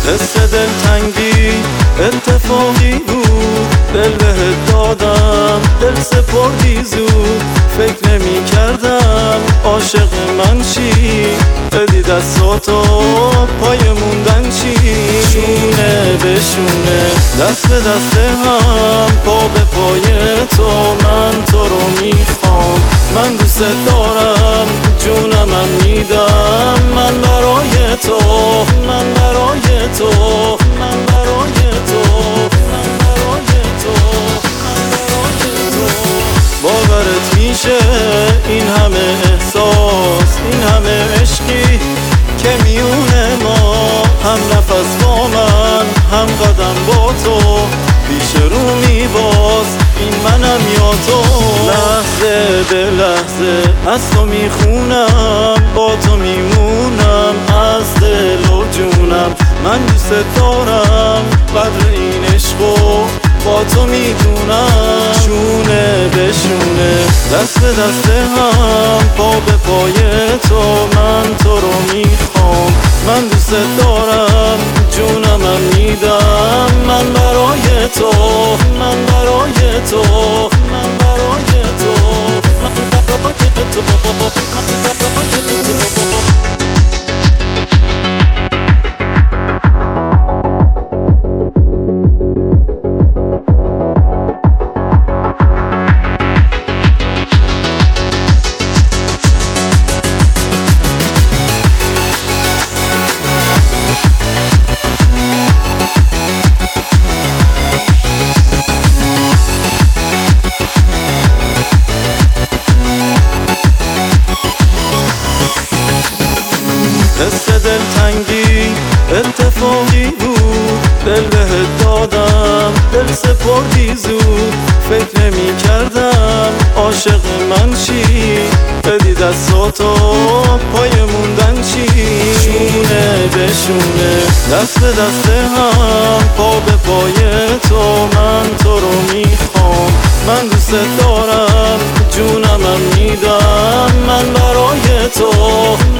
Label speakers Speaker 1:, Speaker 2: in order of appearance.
Speaker 1: حس دلتنگی اتفاقی بود، دل بهت دادم، دل سپردی زود. فکر نمی کردم عاشق من چی، بدی دستاتو پای موندن چی. شونه به شونه دست به دست هم، پا به پای تو، من تو رو میخوام. من دوست دارم، جونمم میدم، من برای تو، من برای تو، من برای تو، من برای تو، من برای تو. باورت میشه این همه احساس، این همه عشقی که میونه ما، هم نفس با من، هم قدم با تو، پیش رو میباز این منم یا تو. لحظه به لحظه از تو میخونم، با تو میمونم از دل و جونم. من دوست دارم، قدر این عشقو با تو میدونم. شونه به شونه دست به دست هم، پا به پای تو، من تو رو میخوام. من دوست دارم، جونمم میدم، من برای تو، من برای تو، من برای تو، من برای تو، من برای تو. حس دلتنگی اتفاقی بود، دل بهت دادم، دل سپردی زود. فکر نمی کردم عاشق من چی، بدی دستاتو پای موندن چی. شونه به شونه دست به دست هم، پا به پای تو، من تو رو میخوام. من دوست دارم، جونمم میدم، من برای تو،